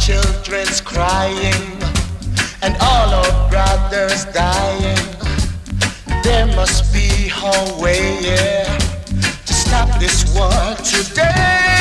children's crying and all our brothers dying. There must be a way, yeah, to stop this war today.